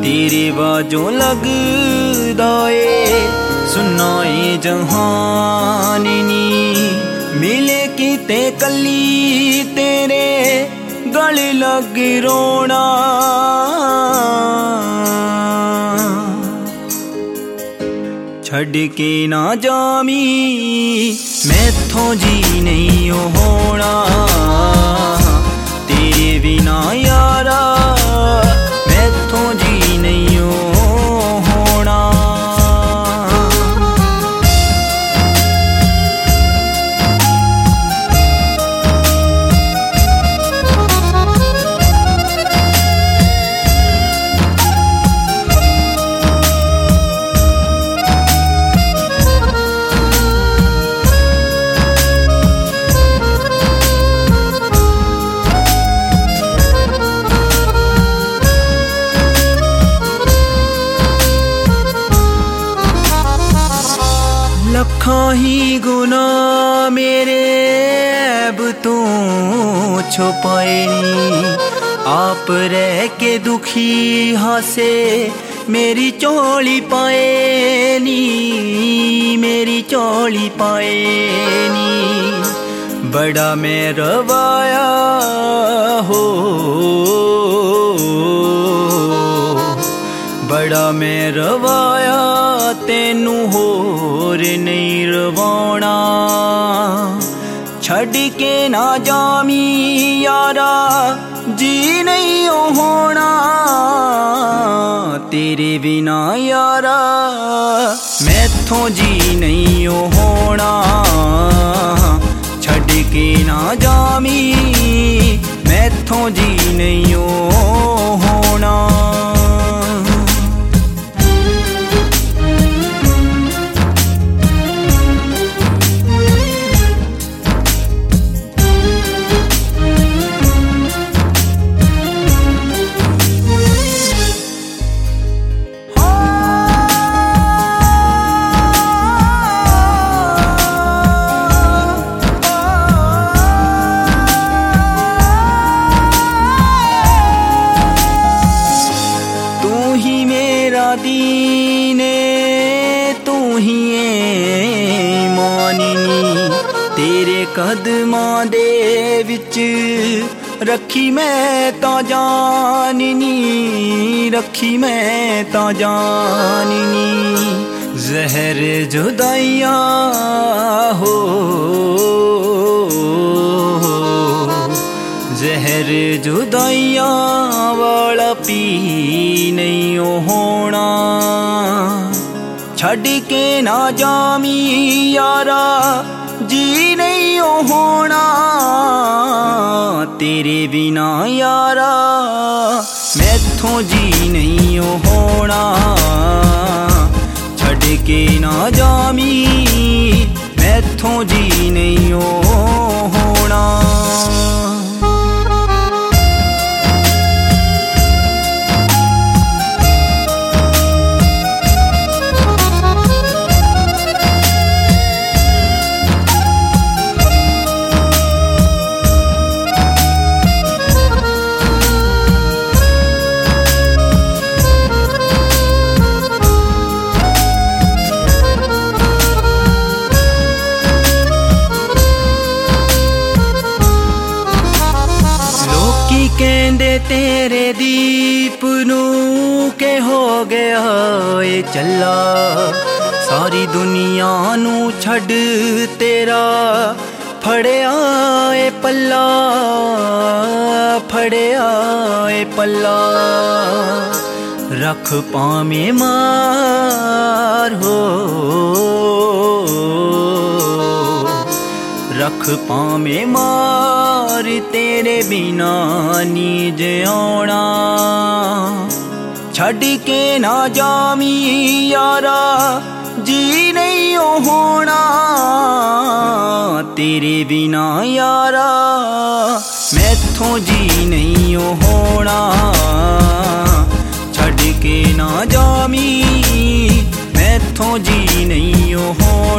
तेरे बाजों लगदा ए सुन्ना ए जहाननी मिले किते कली तेरे गल लग रोना छड़ के ना जामी मैथों जी नहीं होना तेरे बिना यारा मैथों जी नहीं होना। लखां ही गुना मेरे ऐब तू छुपाए नी आप रह के दुखी हासे मेरी चोली पाए नी मेरी चोली पाए नी बड़ा मैं रवाया हो बड़ा मैं रवाया तेनू होर नहीं रवाना छड़ के ना जामी यारा जी नहीं होना तेरे बिना यारा मैथों जी नहीं होना छड़ के ना जामी मैथों जी नहीं होना। दीने तू ही माननी तेरे कदमां दे विच रखी मैं ता जाननी रखी मैं ता जाननी जहर जुदाइयां हो जहर जुदाइयां वाला पी नहीं होना छड़ के ना जामी यारा जी नहीं होना तेरे बिना यारा मैथों जी नहीं होना छड़ के ना जामी मैथों जी नहीं होना। कहंदे तेरे दीप नू के हो गया ये चला सारी दुनिया नू छड़ तेरा फड़िया ए पल्ला फड़िया ए पल्ला रख पावें मार हो रख पावें मार तेरे बिना नीज आना छड़ के ना जामी यारा जी नहीं होना तेरे बिना यारा मैथों जी नहीं होना छड़ के ना जामी मैथों जी नहीं होना।